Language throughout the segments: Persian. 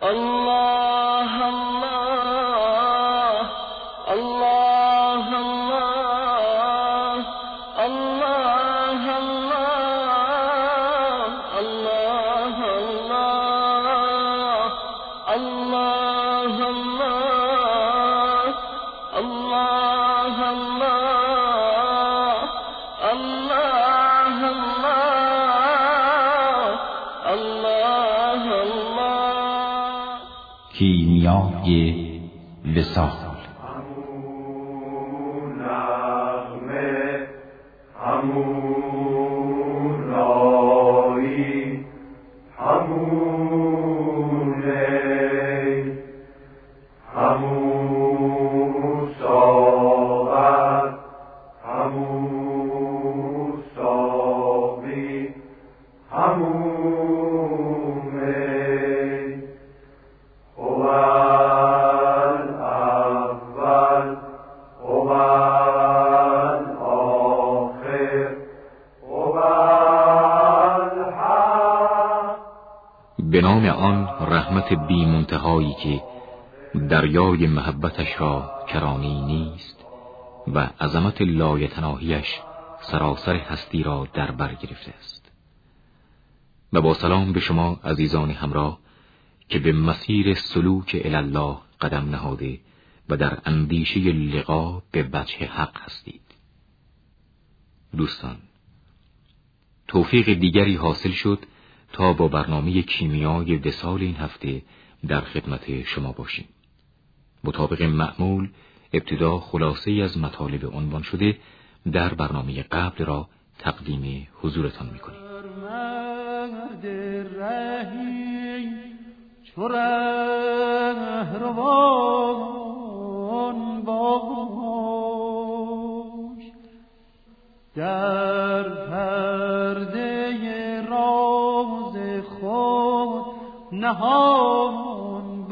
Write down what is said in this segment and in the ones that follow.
الله الله الله الله الله الله الله الله الله الله الله. کیمیای وصال. به نام آن رحمت بی منتهایی که دریای محبتش را کرانی نیست و عظمت لایتناهیش سراسر هستی را در بر گرفته است. و با سلام به شما عزیزان همراه که به مسیر سلوک الله قدم نهاده و در اندیشه لقا به وجه حق هستید. دوستان، توفیق دیگری حاصل شد تا با برنامه کیمیای وصال این هفته در خدمت شما باشیم. مطابق معمول ابتدا خلاصه‌ای از مطالب عنوان شده در برنامه قبل را تقدیم حضورتان می‌کنیم. در پرده راز خود نهان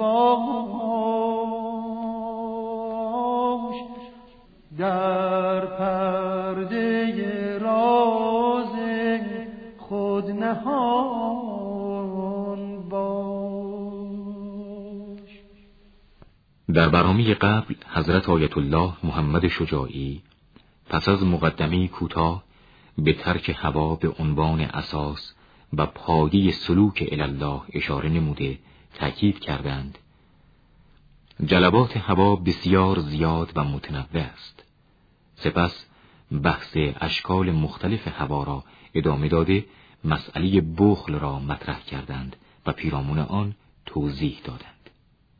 باش، در پرده راز خود نهان باش. در برنامه قبل حضرت آیت الله محمد شجاعی پس از مقدمه کوتاه به ترک هوا به عنوان اساس و پایه سلوک الله اشاره نموده تأکید کردند جلبات هوا بسیار زیاد و متنوع است. سپس بحث اشکال مختلف هوا را ادامه داده مسئله بخل را مطرح کردند و پیرامون آن توضیح دادند.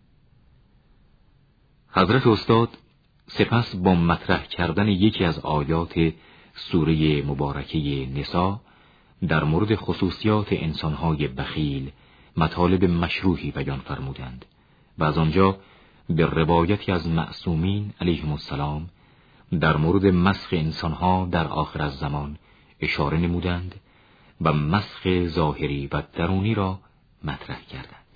حضرت استاد سپس با مطرح کردن یکی از آیات سوره مبارکه نساء در مورد خصوصیات انسانهای بخیل مطالب مشروحی بیان فرمودند و از آنجا به روایتی از معصومین علیهم السلام در مورد مسخ انسانها در آخر الزمان اشاره نمودند و مسخ ظاهری و درونی را مطرح کردند.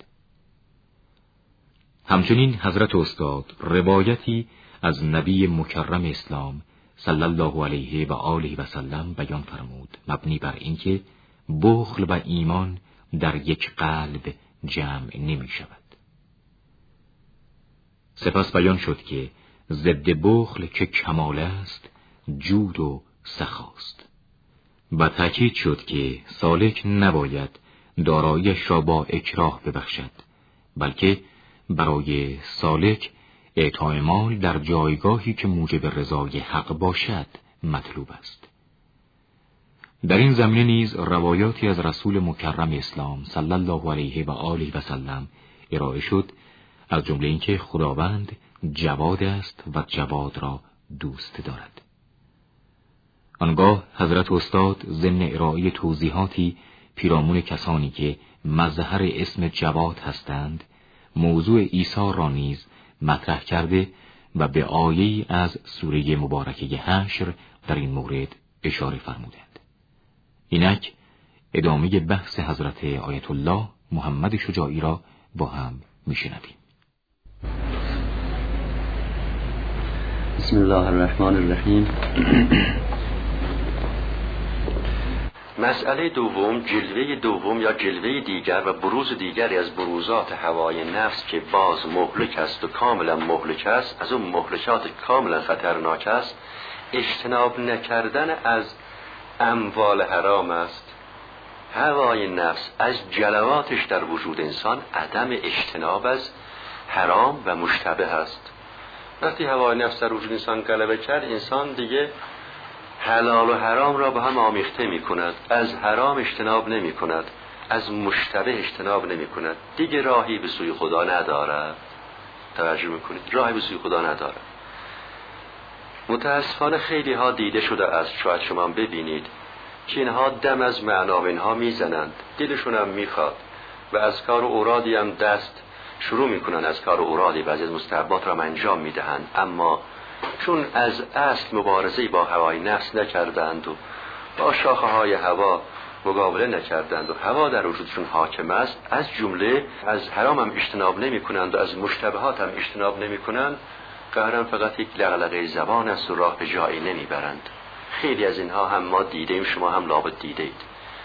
همچنین حضرت استاد روایتی از نبی مکرم اسلام صلی الله علیه و آله و سلم بیان فرمود مبنی بر اینکه بخل و ایمان در یک قلب جمع نمی شود. سپس بیان شد که ضد بخل که کمال است جود و سخاست و تأکید شد که سالک نباید داراییش را با اکراه ببخشد، بلکه برای سالک اعطای مال در جایگاهی که موجب رضای حق باشد مطلوب است. در این زمینه نیز روایاتی از رسول مکرم اسلام صلی الله علیه و آله و سلم ارائه شد، از جمله اینکه خداوند جواد است و جواد را دوست دارد. آنگاه حضرت استاد ضمن ارائه توضیحاتی پیرامون کسانی که مظهر اسم جواد هستند موضوع ایثار را نیز مطرح کرده و به آیه‌ای از سوره مبارکه حشر در این مورد اشاره فرمودند. اینک ادامه بحث حضرت آیت الله محمد شجاعی را با هم میشنویم. بسم الله الرحمن الرحیم. مسئله دوم، جلوه دوم یا جلوه دیگر و بروز دیگری از بروزات هوای نفس که باز مهلک است و کاملا مهلک است، از اون مهلکات کاملا خطرناک است، اجتناب نکردن از اموال حرام است. هوای نفس از جلواتش در وجود انسان عدم اجتناب از حرام و مشتبه است. وقتی هوای نفس در وجود انسان غلبه کرد، انسان دیگه حلال و حرام را با هم آمیخته می کند، از حرام اجتناب نمی کند، از مشتبه اجتناب نمی کند، دیگه راهی به سوی خدا ندارد. توجه میکنید؟ راهی به سوی خدا ندارد. متاسفانه خیلی ها دیده شده است، شاید شما ببینید که اینها دم از معنا و اینها میزنند، دلشون هم میخواد و از کار اورادی هم دست شروع میکنن، از کار اورادی بعضی از مستحبات را انجام میدهند، اما چون از اصل مبارزه با هوای نفس نکردند و با شاخه های هوا مقابله نکردند و هوا در وجودشون حاکم است، از جمله از حرام هم اجتناب نمی کنند و از مشتبهات هم اجتناب نمی کنند، قهرن فقط یک لغلقه زبان است و راه به جایی نمی برند. خیلی از اینها هم ما دیدیم، شما هم لابد دیدید.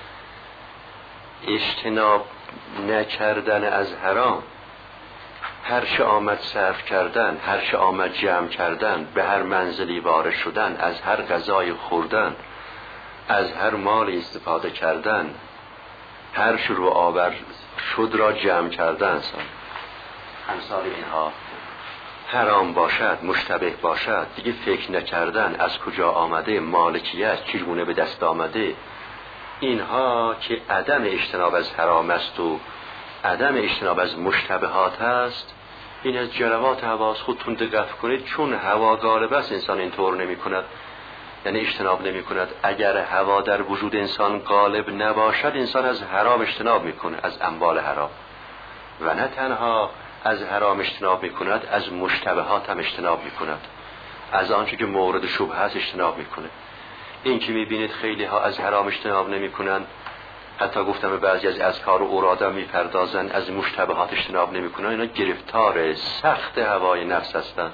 اجتناب نکردن از حرام، هر چه آمد صرف کردن، هر چه آمد جمع کردن، به هر منزلی وارد شدن، از هر غذای خوردن، از هر مال استفاده کردن، هر شروع آور شد را جمع کردن، امثال اینها حرام باشد، مشتبه باشد، دیگه فکر نکردن از کجا آمده، مالکیت چگونه به دست آمده، اینها که عدم اجتناب از حرام است و عدم اجتناب از مشتبهات است. این از جلوات هواست. خودتون دقت کنید، چون هوا غالب است انسان اینطور نمی کند، یعنی اجتناب نمی کند. اگر هوا در وجود انسان غالب نباشد، انسان از حرام اجتناب می کند، از اموال حرام، و نه تنها از حرام اجتناب می کند، از مشتبهات هم اجتناب می کند، از آنچه که مورد شبهه است اجتناب می کند. این که می بینید خیلی ها از حرام اجتناب نمی کنند، حتی گفتم بعضی از اذکار و اوراد هم میپردازن، از مشتبهات اجتناب نمیکنن، اینا گرفتار سخت هوای نفس هستند.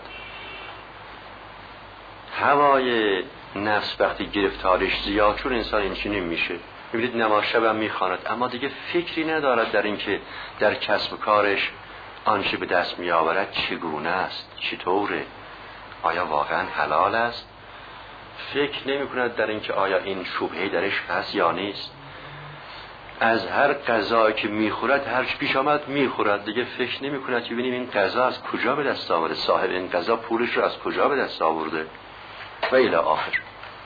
هوای نفس وقتی گرفتارش زیاد چون انسان اینچنین میشه. میبینید نماز شب هم میخواند، اما دیگه فکری ندارد در این که در کسب و کارش آنچه به دست میآورد چگونه است، چطوره، آیا واقعا حلال است. فکر نمیکند در این که آیا این شبهه درش هست یا نیست. از هر غذایی که میخورد، هر چی پیش آمد میخورد، دیگه فکر نمی کند که ببینیم این غذا از کجا به دست آورده، صاحب این غذا پولش رو از کجا به دست آورده و الی آخر.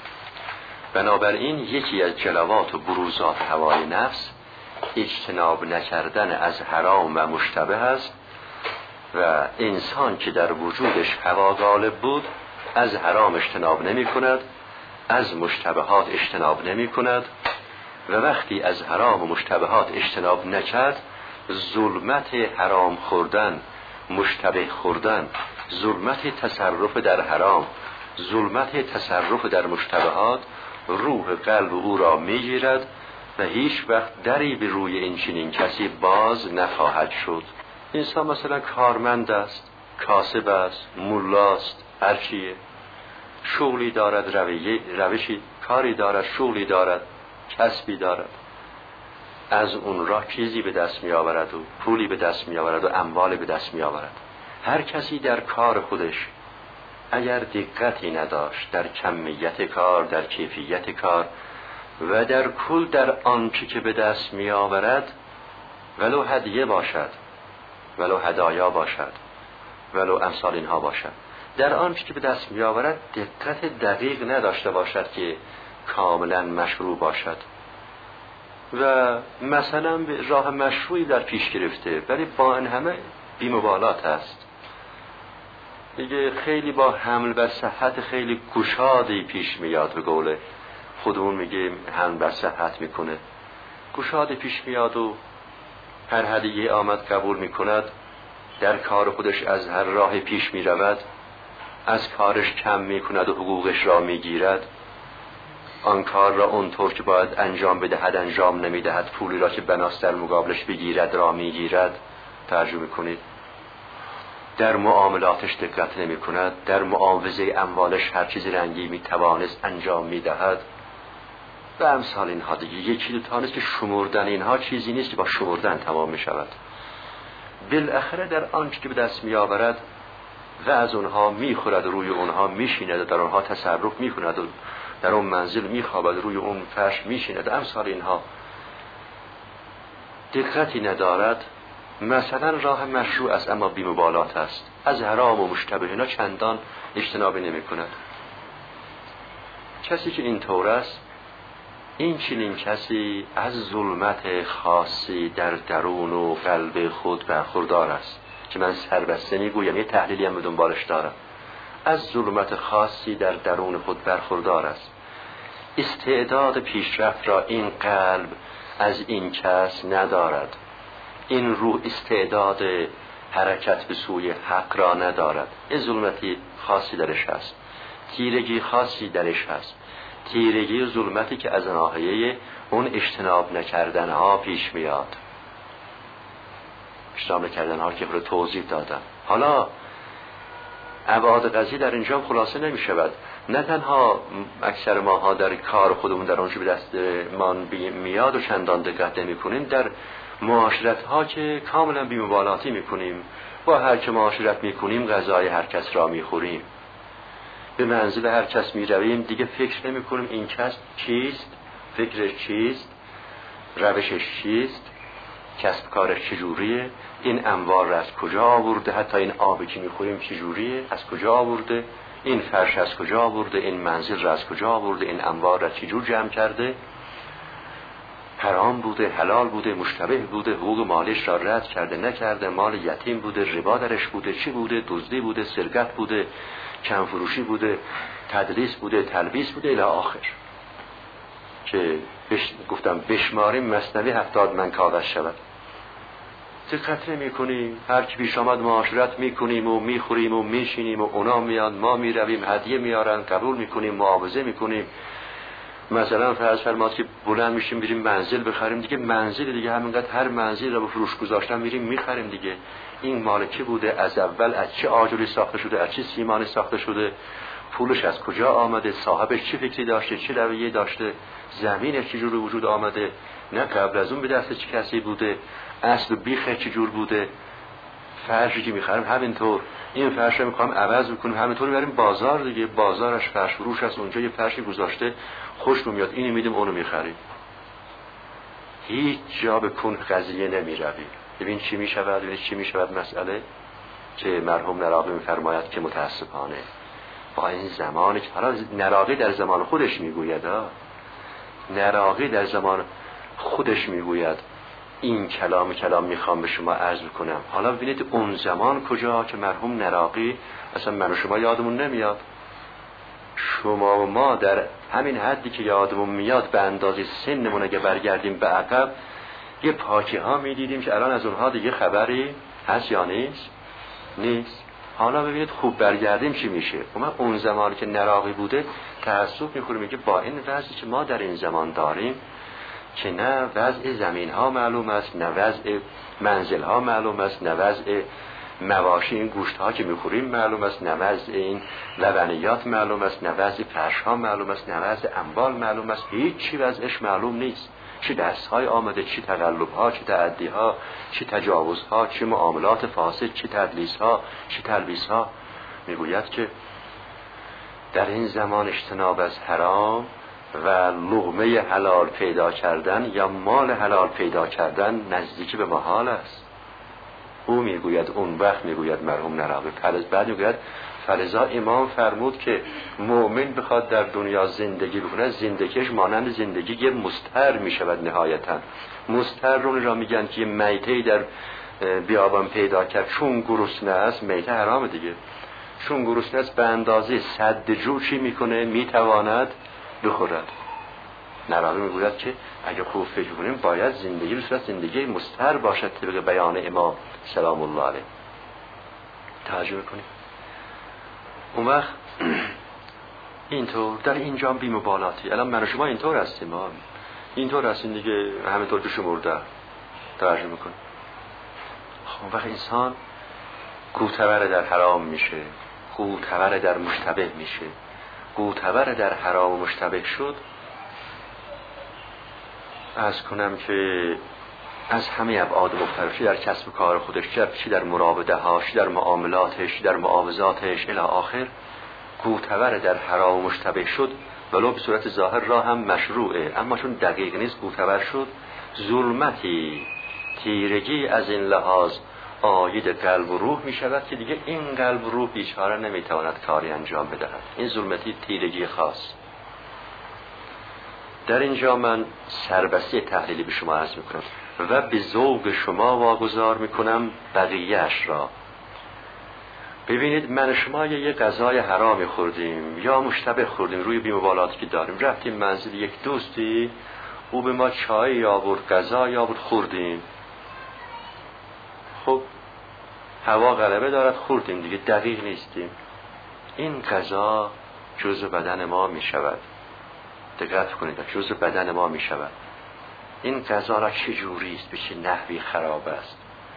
بنابراین یکی از جلوات و بروزات هوای نفس اجتناب نکردن از حرام و مشتبه است، و انسان که در وجودش هوا غالب بود از حرام اجتناب نمی کند، از مشتبهات اجتناب نمی کند، و وقتی از حرام و مشتبهات اجتناب نکرد، ظلمت حرام خوردن، مشتبه خوردن، ظلمت تصرف در حرام، ظلمت تصرف در مشتبهات روح قلب او را میگیرد و هیچ وقت دری به روی این چنین کسی باز نخواهد شد. انسان مثلا کارمند است، کاسب است، مولاست، هر چیه، شغلی دارد، روشی کاری دارد، شغلی دارد، کسبی دارد، از اون راه چیزی به دست می آورد و پولی به دست می آورد و اموالی به دست می آورد. هر کسی در کار خودش اگر دقتی نداشت در کمیت کار، در کیفیت کار و در کل در آنچه که به دست می آورد، ولو هدیه باشد، ولو هدایا باشد، ولو امثال اینها باشد، در آنچه که به دست می آورد دقت دقیق نداشته باشد که کاملا مشروع باشد و مثلا به راه مشروعی در پیش گرفته، ولی با این همه بی‌مبالات است. دیگه خیلی با حمل بر صحت خیلی گشادی پیش میاد، به قول خودمون میگه حمل بر صحت میکنه، گشادی پیش میاد و هر هدیه آمد قبول میکند، در کار خودش از هر راه پیش میرود، از کارش کم میکند و حقوقش را میگیرد، آن کار را اونطور که باید انجام بدهد انجام نمیدهد، پولی را که بناست در مقابلش بگیرد را میگیرد. ترجمه کنید، در معاملاتش دقت نمی کند، در معاوضه اموالش هر چیز رنگی میتوانست انجام میدهد، و امثال اینها دیگه. یکی دو تا نیست که شمردن اینها چیزی نیست که با شمردن تمام می شود. بالاخره در آنچه که به دست می آورد و از اونها می خورد، روی اونها می شیند، در اونها تصرف می کند و در اون منزل می خوابد، روی اون فرش می شیند. امثال اینها دقتی ندارد. مثلا راه مشروع است اما بی‌مبالات است، از حرام و مشتبه اینا چندان اجتنابی نمی کند. کسی که این طور است، این چنین کسی از ظلمت خاصی در درون و قلب خود برخوردار است که من سربسته میگویم، یه تحلیلی هم به دنبالش دارم. از ظلمت خاصی در درون خود برخوردار است. استعداد پیشرفت را این قلب از این کس ندارد. این روح استعداد حرکت به سوی حق را ندارد. این ظلمتی خاصی درش هست، تیرگی خاصی درش هست، تیرگی و ظلمتی که از ناحیه اون اجتناب نکردن ها پیش میاد. اجتناب نکردن ها که خود توضیح دادم. حالا ابعاد قضیه در اینجا خلاصه نمی شود. نه تنها اکثر ماها در کار خودمون در آنچه به دست ما میاد و چندان دقت نمی کنیم، در معاشرت ها که کاملا بی‌مبالاتی می کنیم. با هر که معاشرت می کنیم غذای هر کس را می خوریم، به منزل هر کس می رویم، دیگه فکر نمی کنیم این کس چیست، فکرش چیست، روشش چیست، کسب کارش چجوریه، این انوار را از کجا آورده، حتی این آبی که می خوریم چجوریه، از کجا آورده، این فرش از کجا آورده، این منزل را از کجا آورده، این انوار را چجور جمع کرده، حرام بوده، حلال بوده، مشتبه بوده، حقوق مالش را رد کرده نکرده، مال یتیم بوده، ربا درش بوده، چی بوده، دزدی بوده، سرقت بوده، کم فروشی بوده، تدلیس بوده، تلبیس بوده الی آخر، که گفتم بشماریم مثنوی 70 من کاغذ شود. دقت نمی کنیم، هر کی پیش آمد معاشرت می کنیم و می خوریم و می شینیم و اونا میان، ما می رویم، هدیه میارن، قبول می کنیم، معاوضه می کنیم. مثلا فرض فرماد که بلند میشیم بریم منزل بخریم، دیگه منزل دیگه همینقدر هر منزل رو به فروش گذاشتن میریم میخریم دیگه. این مال کی بوده، از اول از چه آجری ساخته شده، از چه سیمانی ساخته شده، پولش از کجا آمده، صاحبش چه فکری داشته، چه رویه داشته، زمینش چجور وجود آمده، نه قبل از اون به دست چه کسی بوده، اصل بیخ چجور بوده. فرشی که میخریم همینطور، این فرش رو میخوایم عوض بکنیم همینطور بریم بازار دیگه، بازارش فرش فروش است، اونجا یه فرشی گذاشته خوش میاد، اینو میدیم اونو میخریم. هیچ جا به کن قضیه نمیرویم. ببین چی میشود، ببین چی میشود مسئله که مرحوم نراقی میفرماید که متاسفانه با این زمانی که حالا نراقی در زمان خودش میگوید، نراقی در زمان خودش میگوید این کلام میخوام به شما عرض بکنم. حالا ببینید اون زمان کجا که مرحوم نراقی اصلا من و شما یادمون نمیاد، شما و ما در همین حدی که یادمون میاد به اندازه سنمون اگه برگردیم به عقب یه پاکی ها میدیدیم که الان از اونها دیگه خبری هست یا نیست. حالا ببینید خوب برگردیم چی میشه. اون زمانی که نراقی بوده تأسف میخوریم، میگه با این وضعی که ما در این زمان داریم که نه وضع زمین ها معلوم است، نه وضع منزل ها معلوم است، نه وضع مواشی این گوشت ها که میخوریم معلوم است، نه وضع این لبنیات معلوم است، نه وضع فرش ها معلوم است، نه وضع اموال معلوم است. هیچ چی وضعش معلوم نیست. چه دست های آمده، چه تقلب ها، چه تعدی ها، چه تجاوز ها، چه معاملات فاسد، چه تدلیس ها، چه تلبیس ها. میگوید که در این زمان اجتناب از حرام و لقمه حلال پیدا کردن یا مال حلال پیدا کردن نزدیکی به محال است. او میگوید، اون وقت میگوید مرحوم نراقی، بعد میگوید فلذا امام فرمود که مؤمن بخواد در دنیا زندگی بکنه، زندگیش مانند زندگی یه مستر میشود نهایتا. مستر رو را میگن که یه میته در بیابان پیدا کرد، چون گرسنه است، میته حرام دیگه، چون گرسنه است به اندازه سد جو چی میکنه، میتواند بخورد. نراقی میگوید که اگه خوب فکر کنیم باید زندگی به صورت زندگی مستر باشد طبق بیان امام سلام الله علیه. توجه کنیم. اون وقت اینطور در اینجا بی‌مبالاتی، الان من و شما اینطور هستیم، ما اینطور هستیم دیگه، همینطور که شمرده. توجه میکنیم. اون وقت انسان گوتور در حرام میشه، گوتور در مشتبه میشه. گوتور در حرام و مشتبه شد، عرض کنم که از همه ابعاد مختلفی در کسب و کار خودش، چی در مراوده هاش، در معاملاتش، در معاوضاتش الی آخر، گوتور در حرام و مشتبه شد، ولو به صورت ظاهر را هم مشروعه، اما چون دقیق نیست گوتور شد، ظلمتی، تیرگی از این لحاظ آید قلب و روح می شود که دیگه این قلب و روح بیچاره نمی تواند کاری انجام بدهد. این ظلمتی، تیرگی خاص. در اینجا من سربسته تحلیلی به شما عرض می کنم و به ذوق شما واگذار می کنم بقیه‌اش را. ببینید، من شما یه غذای حرامی خوردیم یا مشتبه خوردیم، روی بی‌مبالاتی که داریم رفتیم منزل یک دوستی، او به ما چای آورد، غذا آورد، خوردیم. خب هوا غلبه دارد، خوردیم دیگه، دقیق نیستیم. این غذا جزء بدن ما می شود. دقت کنید، جزء بدن ما می شود. این غذا را چه جوری است، به چه نحوی خراب است.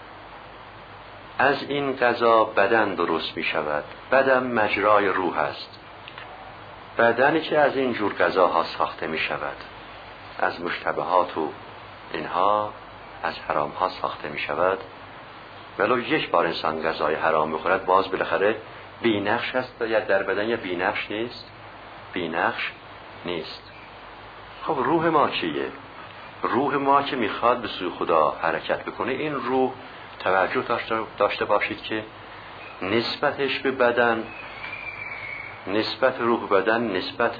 از این غذا بدن درست می شود. بدن مجرای روح است. بدنی که از این جور غذاها ساخته می شود، از مشتبهات و اینها، از حرام ها ساخته می شود. ولو یک بار انسان غذای حرام میخورد، باز بالاخره بی‌نقش است یا در بدن، یا بی‌نقش نیست؟ بی‌نقش نیست. خب روح ما چیه؟ روح ما که میخواد به سوی خدا حرکت بکنه، این روح توجه داشته باشید که نسبتش به بدن، نسبت روح بدن، نسبت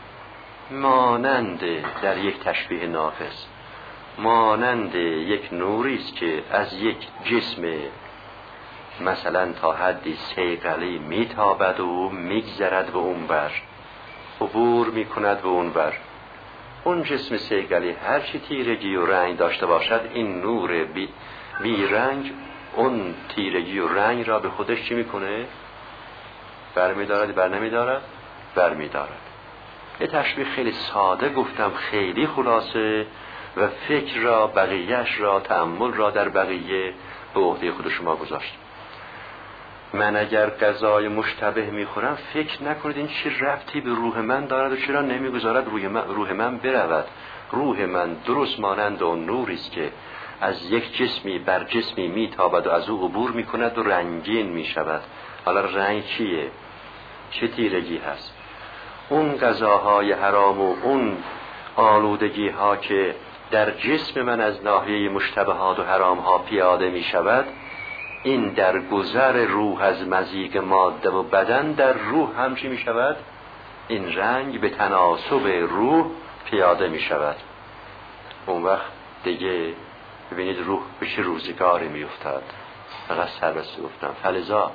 مانند در یک تشبیه ناقص، مانند یک نوری است که از یک جسم مثلا تا حدی صیقلی میتابد و میگذرد به اون بر، عبور میکند به اون بر. اون جسم صیقلی هر چی تیرگی و رنگ داشته باشد، این نور بی رنگ اون تیرگی و رنگ را به خودش چی میکنه؟ برمیدارد، بر نمیدارد؟ برمیدارد. یه تشبیه خیلی ساده گفتم، خیلی خلاصه، و فکر را، بقیهش را، تأمل را در بقیه به عهده خود شما گذاشت. من اگر غذای مشتبه میخورم، فکر نکنید این چه ربطی به روح من دارد و چرا نمیگذارد روح من برود. روح من درست مانند اون نوری است که از یک جسمی بر جسمی میتابد و از او عبور میکند و رنگین میشود. حالا رنگ چیه؟ چه تیرگی هست؟ اون غذاهای حرام و اون آلودگی ها که در جسم من از ناحیه مشتبهات و حرام ها پیاده می شود، این در گذر روح از مزیق ماده و بدن در روح هم چی می شود؟ این رنگ به تناسب روح پیاده می شود. اون وقت دیگه ببینید روح به چه روزگاری می افتد. فقط سربسته گفتم. فلذا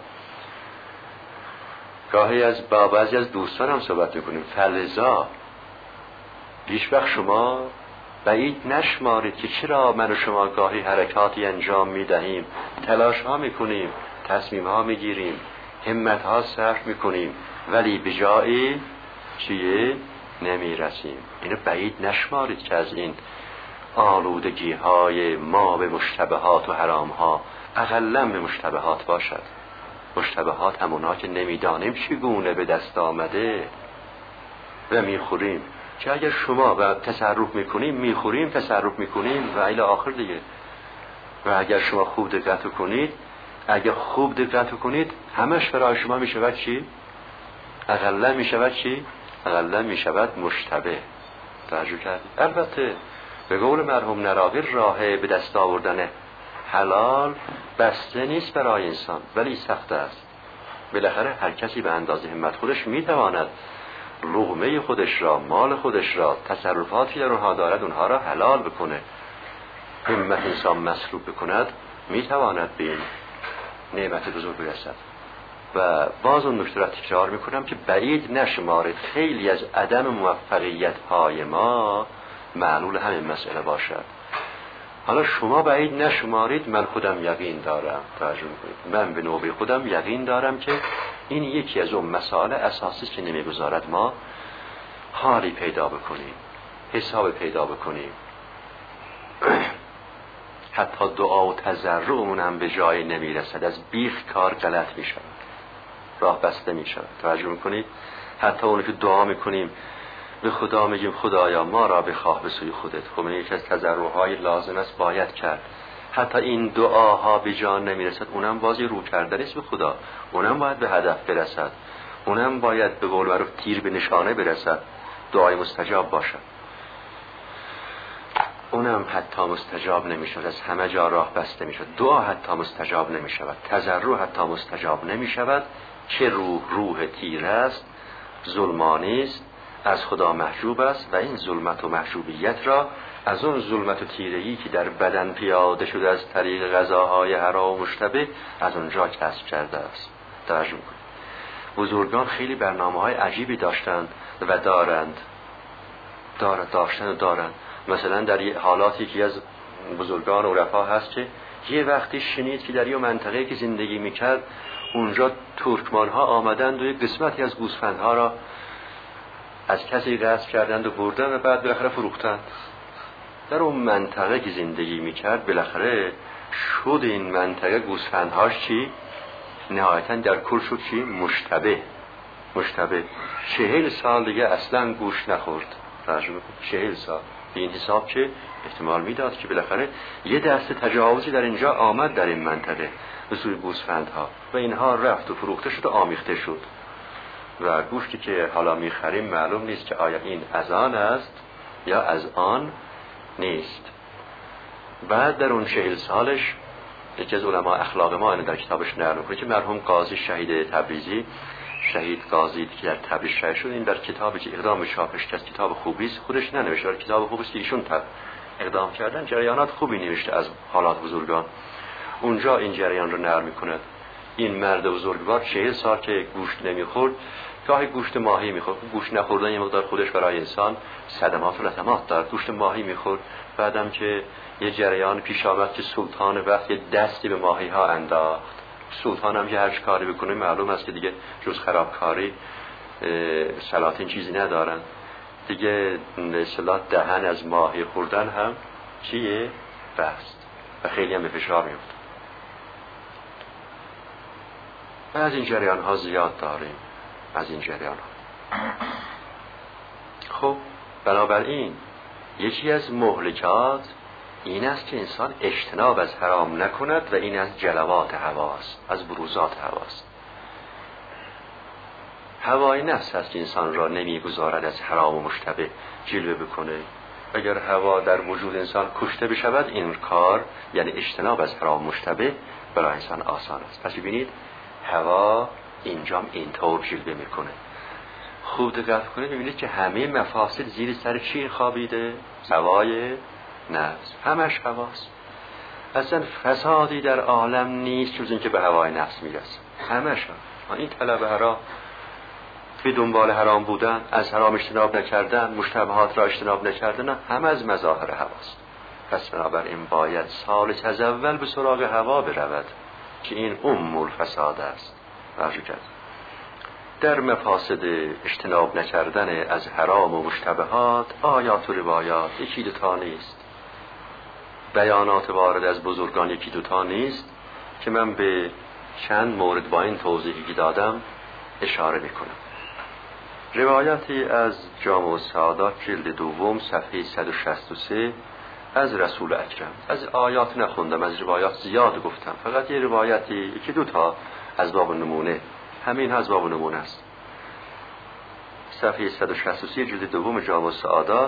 گاهی از بعضی از دوستان هم صحبت میکنیم، فلذا هیچ وقت شما بعید نشمارید که چرا من و شما گاهی حرکاتی انجام میدهیم، تلاش ها میکنیم، تصمیم ها میگیریم، همت ها صرف میکنیم، ولی به جایی چیه؟ نمیرسیم. اینو بعید نشمارید که از این آلودگی های ما به مشتبهات و حرام ها اقلا به مشتبهات باشد. مشتبهات همونها که نمیدانیم چگونه به دست آمده و میخوریم، که اگر شما و تصرف میکنیم، میخوریم، تصرف میکنیم و الی آخر دیگه. و اگر شما خوب دقت کنید، اگر خوب دقت کنید، همش برای شما میشود چی؟ اقلا میشود چی؟ اقلا میشود مشتبه. توجه کردید؟ البته به قول مرحوم نراقی راه به دست آوردن حلال بسته نیست برای انسان، ولی سخت است. بالاخره هر کسی به اندازه همت خودش میتواند لقمه خودش را، مال خودش را، تصرفاتی در اونها دارد اونها را حلال بکنه. همت انسان مصروف بکند، میتواند به این نعمت بزرگ برسد. و باز اون نکته را تکرار میکنم که بعید نشمارید خیلی از عدم موفقیت های ما معلول همین مسئله باشد. حالا شما بعید نشمارید، من خودم یقین دارم، توجه کنید، من به نوبه خودم یقین دارم که این یکی از اون مسائل اساسی که نمیگذارد ما حالی پیدا بکنیم، حساب پیدا بکنیم. حتی دعا و تضرعمون هم به جای نمیرسد، از بیخ کار غلط میشود، راه بسته میشود. توجه میکنید؟ حتی اونو که دعا میکنیم به خدا میگیم خدایا ما را بخواه به سوی خودت. خب این یکی از تضرع‌های لازم است، باید کرد. حتی این دعاها به جان نمیرسد، اونم بازی رو کردن است به خدا، اونم باید به هدف برسد، اونم باید به قول معروف تیر به نشانه برسد، دعای مستجاب باشد. اونم حتی مستجاب نمیشود، از همه جا راه بسته میشود. دعا حتی مستجاب نمیشود، تضرع حتی مستجاب نمیشود. چه روح تیر است، ظلمانی است، از خدا محجوب است و این ظلمت و محجوبیت را از اون ظلمت و تیرگی که در بدن پیاده شده از طریق غذاهای حرام و مشتبه از اونجا کسب کرده است. توجه کنید، بزرگان خیلی برنامه‌های عجیبی داشتند و دارند. مثلا در یه حالاتی که از بزرگان عرفا هست که یه وقتی شنید که در یه منطقه که زندگی میکرد اونجا ترکمان ها آمدند و یک قسمتی از گوسفندها را از کسی غصب کردند و بردن و بعد بالاخره فروختند. در اون منطقه که زندگی میکرد بالاخره شد این منطقه گوسفندهاش چی؟ نهایتا در کل شد چی؟ مشتبه. 40 سال دیگه اصلا گوش نخورد. 40 سال به این حساب که احتمال میداد که بالاخره یه دست تجاوزی در اینجا آمد در این منطقه به سوی گوسفندها و اینها رفت و فروخته شد و آمیخته شد و گوشتی که حالا میخریم معلوم نیست که آیا این از آن است یا از آن نیست. بعد در اون 40 سالش یکی از علما اخلاق ما اینو در کتابش نقل می‌کنه که مرحوم قاضی شهید تبریزی، شهید قاضی که در تبریز شهید شد، این در کتابی که اقدام چاپش کرد کتاب خوبی است، خودش ننوشته، ولی کتاب خوبی است که ایشون اقدام کردن، جریانات خوبی نوشته از حالات بزرگان. اونجا این جریان رو نقل می‌کند. این مرد بزرگوار 40 سال که گوشت نمی‌خورد، گاهی گوشت ماهی می‌خورد. گوشت نخوردن یه مقدار خودش برای انسان صدمات و لطمات داره. گوشت ماهی می‌خورد. بعدم که یه جریان پیش آمد که سلطان وقت یه دستی به ماهی‌ها انداخت. سلطان هم که هر کاری بکنه معلوم است که دیگه جز خرابکاری سلاطین چیزی ندارن دیگه. اصطلاح دهن از ماهی خوردن هم چیه؟ بست و خیلی هم به فشار میفته. و از این جریان ها زیاد داریم، از این جریان ها. خب بنابراین یکی از مهلکات این است که انسان اجتناب از حرام نکند و این از جلوات هواست، از بروزات هواست. هوای نفس است که انسان را نمیگذارد از حرام و مشتبه جلوه بکنه. اگر هوا در وجود انسان کشته بشود این کار یعنی اجتناب از حرام و مشتبه برای انسان آسان است. پس ببینید هوا اینجام اینطور جلوه میکنه. خوب دقت کنید ببینید که همه مفاسد زیر سر چی خوابیده؟ هوای نفس. همش هواست. اصلا فسادی در عالم نیست جز اینکه به هوای نفس میرسه. همش هم. این طلب حرام، به دنبال حرام بودن، از حرام اجتناب نکردن، مشتبهات را اجتناب نکردن، هم از مظاهر هواست. پس بنابراین باید سالک از اول به سراغ هوا برود که این الفساد است. راجع کرد در مفاسد اجتناب نکردن از حرام و مشتبهات آیات و روایات یکی دوتا نیست، بیانات وارد از بزرگان یکی دوتا نیست که من به چند مورد با این توضیحی که دادم اشاره میکنم. روایتی از جامع السعادات جلد دوم صفحه 163 از رسول اکرم. از آیات نخوندم، از روایات زیاد گفتم، فقط یه روایتی یکی دوتا از باب نمونه، همین از باب نمونه است. صفحه 163 جلد دوم جامع السعادات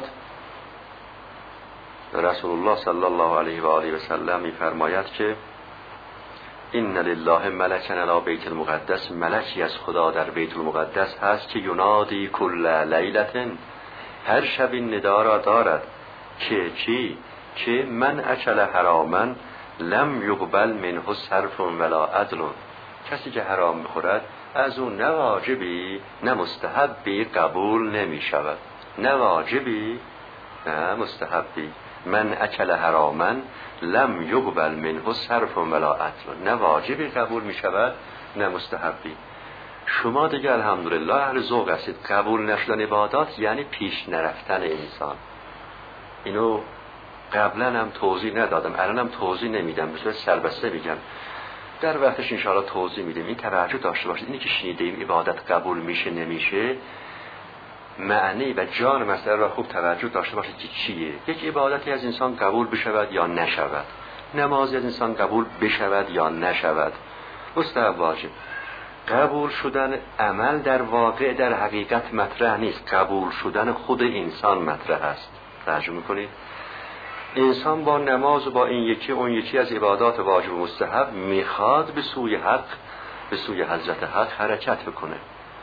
رسول الله صلی الله علیه و آله و سلم می‌فرماید که این لله ملکا علی بیت المقدس، ملکی از خدا در بیت المقدس هست که ینادی کل لیلة، هر شب این ندا را دارد که چی؟ که من اکل حراما لم یقبل منه صرف ولا عدل، کسی که حرام میخورد از اون نه واجبی نه مستحبی قبول نمی شود. نه واجبی نه مستحبی. من اکل حراما لم یقبل منه صرف ولا عدل، نه واجبی قبول می شود نه مستحبی. شما دیگه الحمدلله اهل ذوق هستید. قبول نشدن عبادات یعنی پیش نرفتن انسان. اینو قبلا هم توضیح ندادم، الان هم توضیح نمیدم، به صورت سربسته میگم، در وقتش انشاءالله توضیح میدیم. این توجه داشته باشید، اینی که شنیدیم عبادت قبول میشه نمیشه معنی و جان مسئله را خوب توجه داشته باشید که چیه. یک عبادتی از انسان قبول بشود یا نشود، نمازی از انسان قبول بشود یا نشود، مستحب واجب. قبول شدن عمل در واقع در حقیقت مطرح نیست، قبول شدن خود انسان مطرح است. ترجمه کنید، انسان با نماز و با این یکی اون یکی از عبادات واجب و مستحب میخواد به سوی حق، به سوی حضرت حق حرکت بکنه.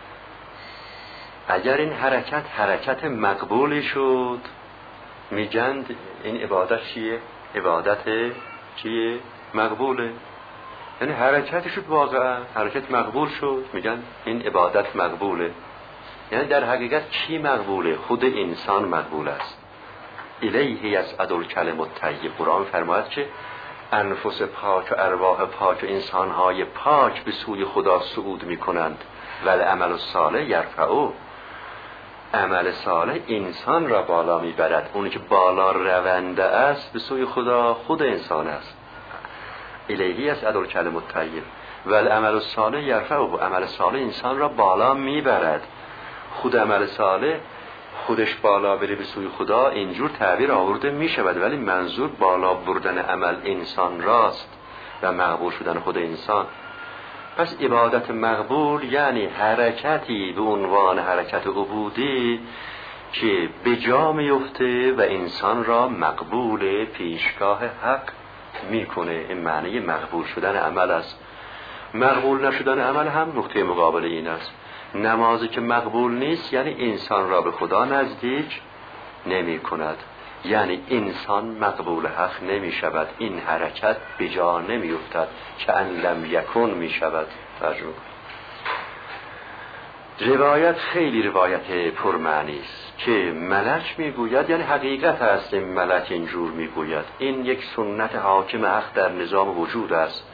اگر این حرکت مقبولی شد، میگن این عبادت چیه؟ عبادت چیه؟ مقبوله. یعنی حرکت شد، واقعا حرکت مقبول شد، میگن این عبادت مقبوله. یعنی در حقیقت کی مقبوله؟ خود انسان مقبول است. الیه یصعد الکلم الطیب. قرآن فرماید که انفس پاک و ارواح پاک و انسانهای پاک به سوی خدا صعود میکنند. والعمل الصالح یرفعه. عمل صالح انسان را بالا میبرد. اونی که بالا رونده است به سوی خدا خود انسان است. الیه یصعد الکلم الطیب والعمل الصالح یرفعه. عمل صالح انسان را بالا میبرد. خود عمل صالح خودش بالا بره به سوی خدا اینجور تعبیر آورده می شود، ولی منظور بالا بردن عمل انسان راست و مقبول شدن خود انسان. پس عبادت مقبول یعنی حرکتی به عنوان حرکت عبودی که به جا میفته و انسان را مقبول پیشگاه حق میکنه. این معنی مقبول شدن عمل است. مقبول نشدن عمل هم نقطه مقابل این است. نمازی که مقبول نیست یعنی انسان را به خدا نزدیک نمی کند، یعنی انسان مقبول حق نمی شود. این حرکت به جا نمی افتد که ان لم یکن می شود. روایت خیلی روایت پرمعنی است که ملک می گوید، یعنی حقیقت است. این ملک اینجور می گوید. این یک سنت حاکم حق در نظام وجود است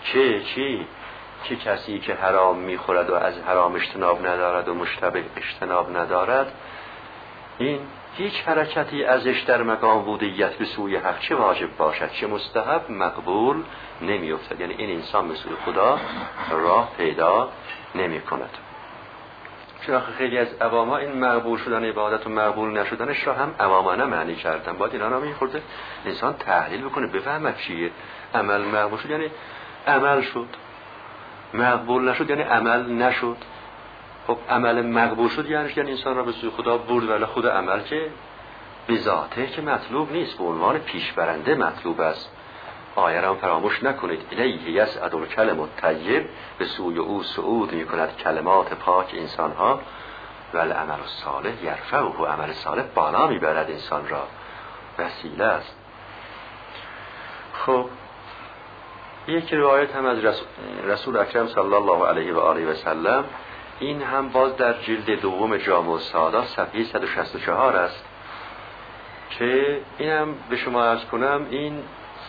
که کسی که حرام میخورد و از حرام اجتناب ندارد و مشتبه اجتناب ندارد، این هیچ حرکتی ازش در مقام عبودیت به سوی حق چه واجب باشد چه مستحب مقبول نمی افتد. یعنی این انسان به سوی خدا راه پیدا نمی کند. چون خیلی از عواما این مقبول شدن عبادت و مقبول نشدنش را هم عوامانه معنی کردن. باید اینا را میخورده انسان تحلیل بکنه، بفهمد چیه. عمل مقبول شد یعنی عمل شد، مقبول نشد یعنی عمل نشد. خب عمل مقبول شد یعنی انسان را به سوی خدا برد، ولی خود عمل که به ذاته که مطلوب نیست، به عنوان پیشبرنده مطلوب است. آیه را فراموش نکنید. الیه یصعد الکلم الطیب، به سوی او صعود میکند کلمات پاک انسانها. والعمل الصالح یرفعه، عمل صالح بالا میبرد انسان را، وسیله است. خب یک روایت هم از رسول اکرم صلی الله علیه و آله و سلم، این هم باز در جلد دوم جامع السعادة صفحه 164 است که اینم به شما عرض کنم. این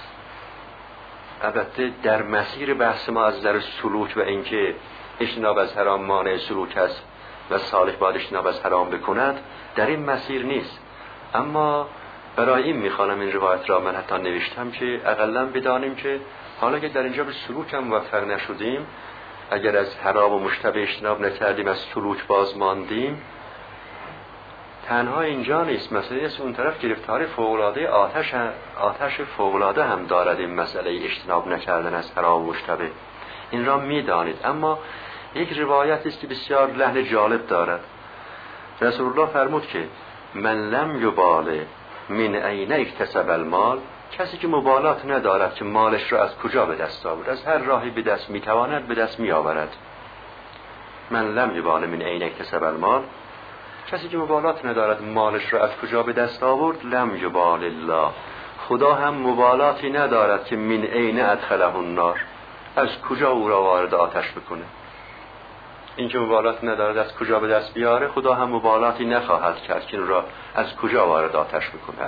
البته در مسیر بحث ما از نظر سلوک و اینکه اجتناب از حرام مانع سلوک است و صالح باید اجتناب از حرام بکند، در این مسیر نیست. اما برای این میخوانم این روایت را، من حتی نوشتم که اقلا بدانیم که حالا که در اینجا به سلوک هم موفق نشدیم، اگر از حرام و مشتبه اجتناب نکردیم، از سلوک باز ماندیم، تنها اینجا نیست، مسئله است اون طرف گرفتار فوق‌العاده آتش فوق‌العاده هم دارد این مسئله اجتناب نکردن از حرام و مشتبه. این را میدانید. اما یک روایت است که بسیار لحن جالب دارد. رسول الله فرمود که من لم یبال من این اکتسب المال، کسی که مبالات ندارد که مالش را از کجا به دست آورد، از هر راهی به دست میتواند به دست میآورد. من لم یبال من این اکتسب المال، کسی که مبالات ندارد مالش را از کجا به دست آورد، لم یبال الله، خدا هم مبالاتی ندارد که من این ادخله النار، از کجا او را وارد آتش بکنه. این که مبالات ندارد از کجا به دست بیاره، خدا هم مبالاتی نخواهد کرد که او را از کجا وارد آتش بکنه.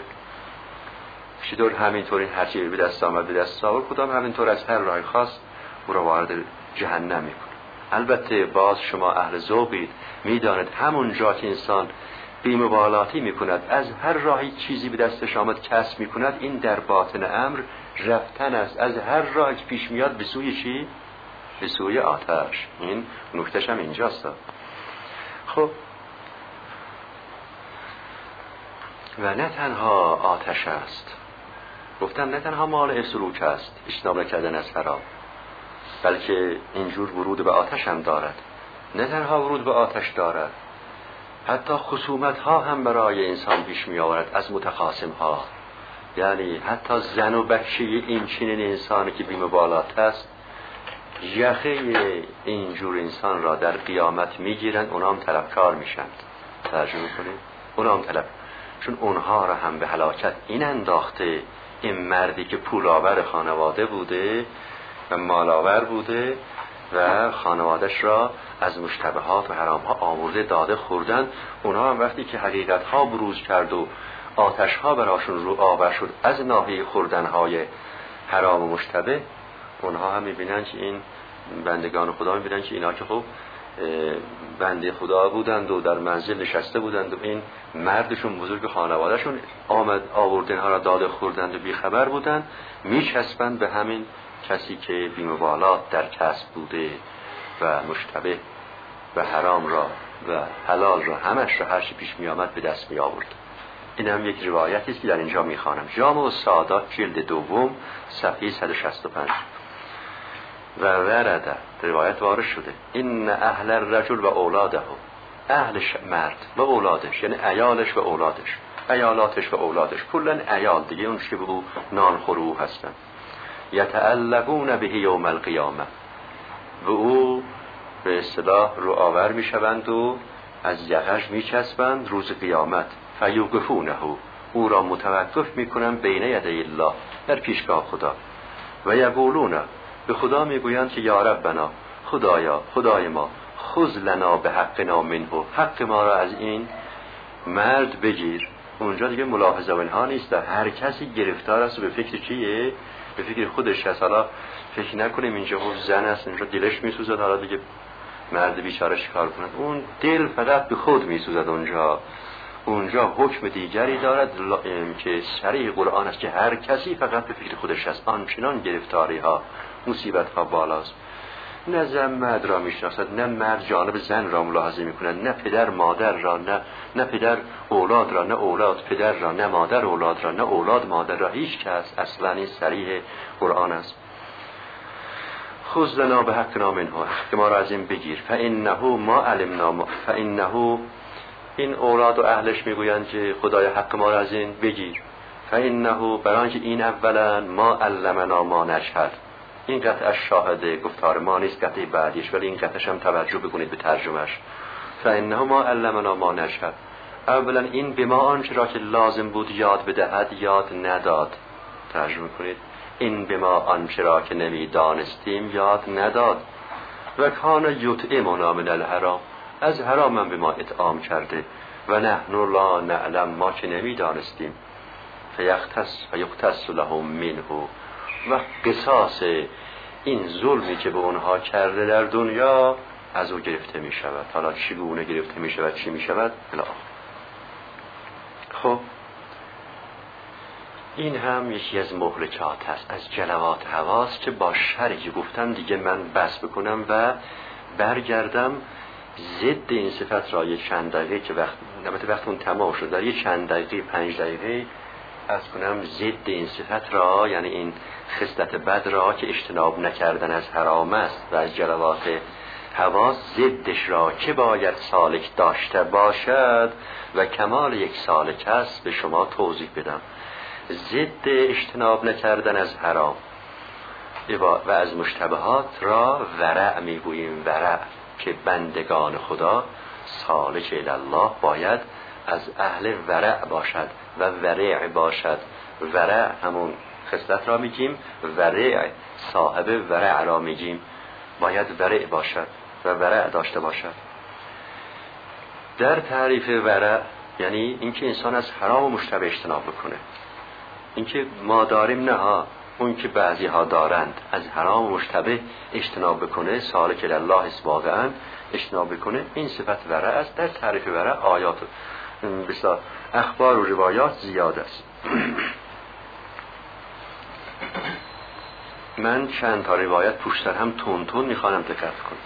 همینطور هر چی به دست آمد به دست آورد، خدا هم همینطور از هر راه خاص او را وارد جهنم میکنه. البته باز شما اهل ذوقید، میدانید همون جا که انسان بی‌مبالاتی میکند، از هر راهی چیزی به دستش آمد کسب میکند، این در باطن امر رفتن است. از هر راهی که پیش میاد به سوی چی؟ به سوی آتش. این نکتهش هم اینجاست. خب و نه تنها آتش است، گفتم نه تنها مال سلوک است اجتناب نکردن از حرام، بلکه اینجور ورود به آتش هم دارد. نه تنها ورود به آتش دارد، حتی خصومت ها هم برای انسان پیش می آورد از متخاصم ها. یعنی حتی زن و بچه این چنین انسانی که بی‌مبالات است، یخه اینجور انسان را در قیامت می گیرند، اونا هم طلبکار میشن. ترجمه کنید، اونا هم طلب، چون اونها را هم به هلاکت این انداخته این مردی که پولآور خانواده بوده و مالآور بوده و خانوادش را از مشتبهات و حرام ها آورده داده خوردن. اونها هم وقتی که حقیقت ها بروز کرد و آتش ها براشون رو آور شد از ناحیه خوردن های حرام و مشتبه، اونها هم میبینن که این بندگان خدا میبینن که اینا که خب بنده خدا بودند و در منزل نشسته بودند و این مردشون بزرگ خانوادهشون آوردن ها را داده خوردند و بیخبر بودند، میچسبند به همین کسی که بی‌مبالات در کسب بوده و مشتبه و حرام را و حلال را همش را هرچی پیش می آمد به دست می آورد. این هم یک روایتی است که در اینجا می خوانم. جامع السعادات جلد دوم صفحه 165. و ورده روایت وارد شده این اهل الرجل و اولاده، اهلش مرد و اولادش، یعنی عیالش و اولادش، عیالاتش و اولادش، کلن عیال دیگه، اون که به او نان خورو هستن. یتعلقون به یوم القیامه، و او به اصطلاح رو آور می شوند و از یقش می چسبند روز قیامت. فیوقفونه، او را متوقف می کنند بین یدی الله، در پیشگاه خدا. و یقولون، به خدا می گویند که یا ربنا، خدایا، خدای ما، خذ لنا به حقنا منه، حق ما را از این مرد بگیر. اونجا دیگه ملاحظه و اینها نیست، هر کسی گرفتار است و به فکر چیه؟ به فکر خودش است. حالا فکر نکنیم اینجا خب زن است اینجا دلش میسوزد، حالا دیگه مرد بیچاره چیکار کنه؟ اون دل فقط به خود میسوزد. اونجا حکم دیگری دارد که صریح قرآن است که هر کسی فقط به فکر خودش است. آنچنان گرفتاری ها، مصیبت ها بالاست. نه زن مرد را میشناسد، نه مرد جانب زن را ملاحظه میکند، نه پدر مادر را، نه پدر اولاد را، نه اولاد پدر را، نه مادر اولاد را، نه اولاد مادر را، هیچ کس. اصلا این صریح قرآن است. خذ لنا به حقنا منه، حق ما را از این بگیر. فانه ما علمنا، فانه این اولاد و اهلش میگویند که خدای حق ما را از این بگیر. فانه برای که این اولا ما علمنا ما نشهد، این قطعه شاهده گفتار ما نیست، قطعه بعدیش، ولی این قطعش هم توجه بکنید به ترجمهش. فانه ما علمنا ما نشهد، اولا این به ما آنچه را که لازم بود یاد بدهد یاد نداد. ترجمه کنید، این به ما آنچه را که نمیدانستیم یاد نداد. و کان یطعمنا من الحرام، از حرام هم به ما اطعام کرده. و نحن لا نعلم، ما که نمیدانستیم. فیختص لهم منه، و قصاص این ظلمی که به اونها کرده در دنیا از او گرفته می شود. حالا چی به اونه گرفته می شود، چی می شود؟ خب این هم یکی از مهلکات است، از جلوات حواس که با شرحی گفتم دیگه من بس بکنم و برگردم ضد این صفت را یک چند دقیقه که وقت اون تمام شد، در یک چند دقیقه 5 دقیقه از کنم ضد این صفت را، یعنی این خصلت بد را که اجتناب نکردن از حرام است و از جلوات حواس، ضدش را که باید سالک داشته باشد و کمال یک سالک است به شما توضیح بدم. ضد اجتناب نکردن از حرام و از مشتبهات را ورع میگوییم. ورع که بندگان خدا سالک الله باید از اهل ورع باشد و ورع باشد. ورع همون خصلت را میگیم، ورع صاحب ورع را میگیم، باید ورع باشد و ورع داشته باشد. در تعریف ورع یعنی اینکه انسان از حرام و مشتبه اجتناب بکنه. اینکه ما داریم نه ها، اون که بعضی ها دارند، از حرام و مشتبه اجتناب بکنه، سالک الله است، واقعا اجتناب بکنه، این صفت ورع است. در تعریف ورع آیات بسیار اخبار و روایات زیاد است. من چند تا روایت پشتر هم تون میخوانم دقت کنم.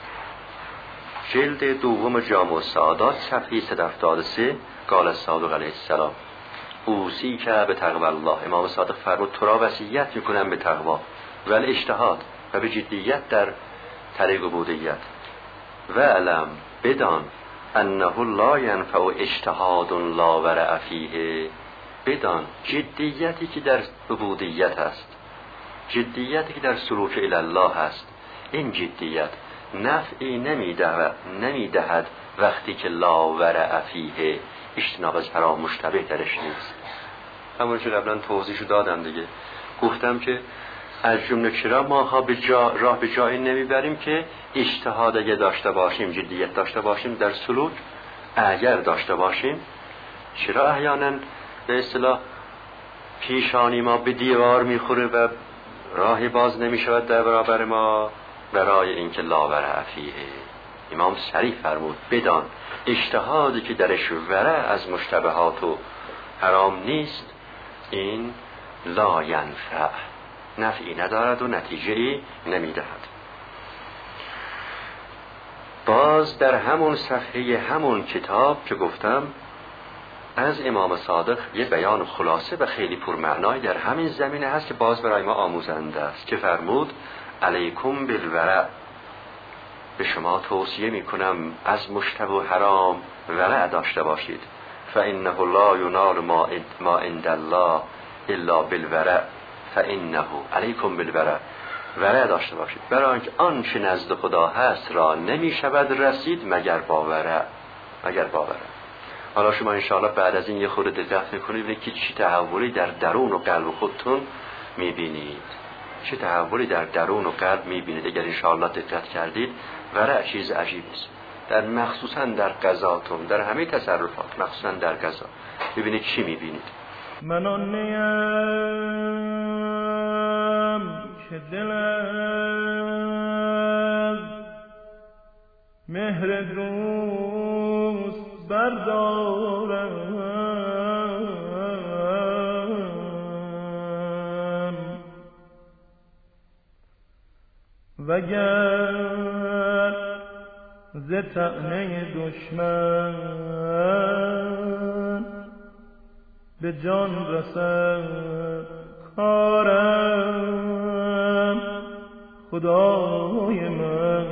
جلد دوم جامع السعادات صفحه 173 قال الصادق علیه السلام اوصی که به تقوی الله. امام صادق فرمود تو را وصیت میکنم به تقوا و الاجتهاد و به جدیت در طریق عبودیت. و علم بدان انه لا ینفع اجتهاد لا ورع فیه. بدان جدیتی که در عبودیت هست، جدیتی که در سلوک الی الله هست، این جدیت نفعی نمیدهد وقتی که لا ورع فیه، اجتناب از حرام مشتبه درش نیست. همون که قبلا توضیحشو دادم دیگه، گفتم که از جمله چرا ما راه به جایی نمیبریم که اجتهاد اگه داشته باشیم، جدیت داشته باشیم در سلوک، اگر داشته باشیم، چرا احیانا به اصطلاح پیشانی ما به دیوار میخوره و راهی باز نمیشود در برابر ما؟ برای اینکه لا ورع فیه. امام صریح فرمود بدان اجتهادی که درش ورع از مشتبهات و حرام نیست، این لا ینفع، نفعی ندارد و نتیجه‌ای نمیدهد. باز در همون صفحه همون کتاب که گفتم از امام صادق یه بیان خلاصه و خیلی پرمعنای در همین زمینه هست که باز برای ما آموزنده است که فرمود علیکم بالورع، به شما توصیه میکنم از مشتبه و حرام ورع داشته باشید. فانه لا ینال ما عند الله الا بالورع فانه علیکم بالورع، ورع داشته باشید برای اینکه آنچه نزد خدا هست را نمیشود رسید مگر با ورع. حالا شما انشاءالله بعد از این یه خورده دقت میکنید ببینید که چی تحولی در درون و قلب خودتون میبینید، چه تحولی در درون و قلب میبینید. اگر انشاءالله دقت کردید ورع چیز عجیبی است، در مخصوصا در غذاتون، در همه تصرفات، مخصوصا در غذا ببینید چی میبینید. من آنیم که دل از مهر دوست بردارم وگر ز طعنه دشمن به جان رسد کارم خدای من.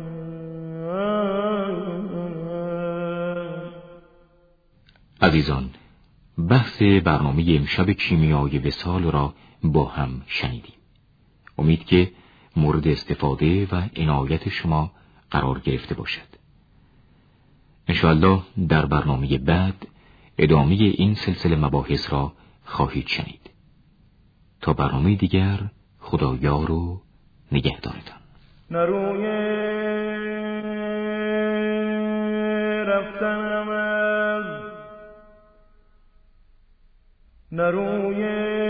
عزیزان، بحث برنامه امشب کیمیای وصال را با هم شنیدیم. امید که مورد استفاده و عنایت شما قرار گرفته باشد. انشاءالله در برنامه بعد ادامه این سلسله مباحث را خواهید شنید. تا برنامه دیگر خدا یار و نگهدارتان. نروی رفتنم از نروی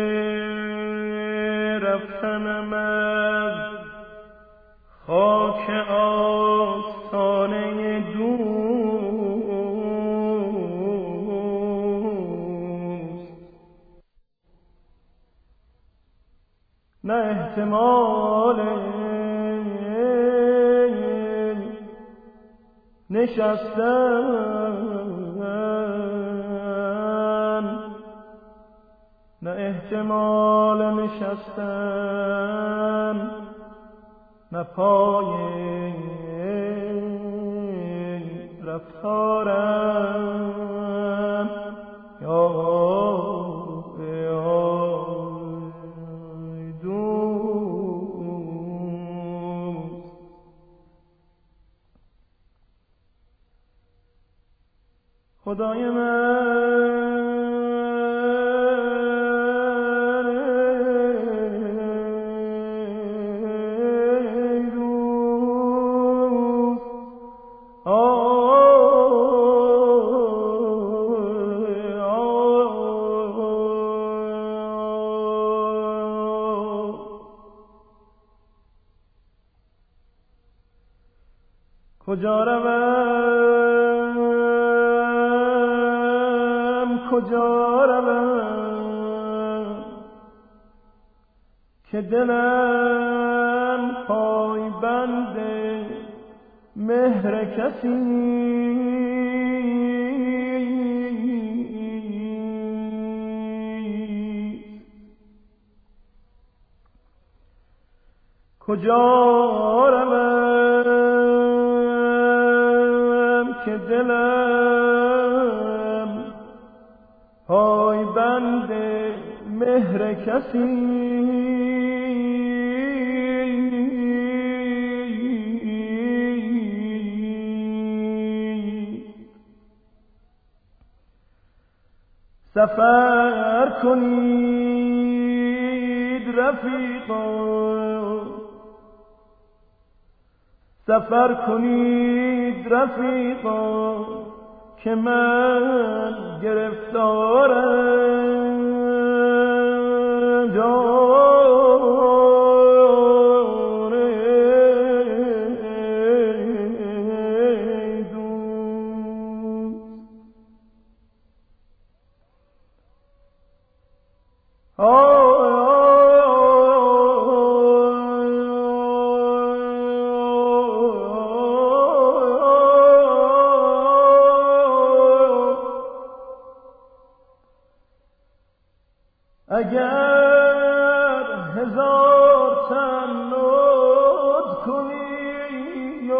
رفتنم از خاک آستانه دوست، نه احتمال نشستن، نه احتمال نشستن، نه پای رفتارم یا دوست. خدای من کجا روم که دلم پایبند مهر کسی، کجا روم که دلم پای بند مهر کسی سفر کنید رفیقا، سفر کنید رفیقا که من گرفتارم اگر هزار تن نوت کنی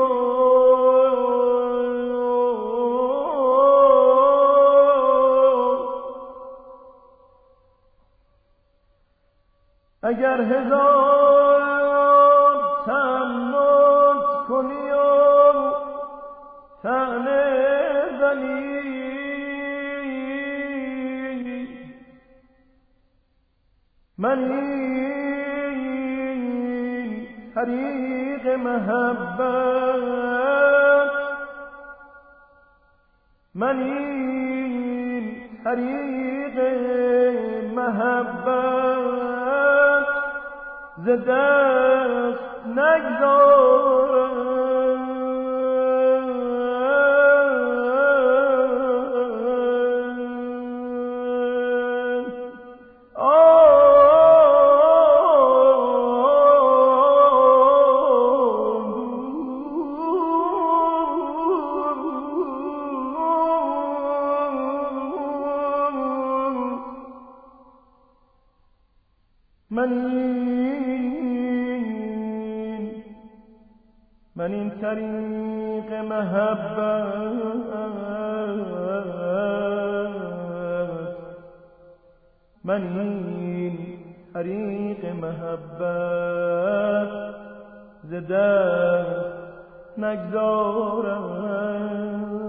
اگر هزار تن نوت کنی و تنه زنی من این طریق محبت، من این طریق محبت ز دست نگذارم. من این طریق محبت، من این طریق محبت ز دست نگذارم.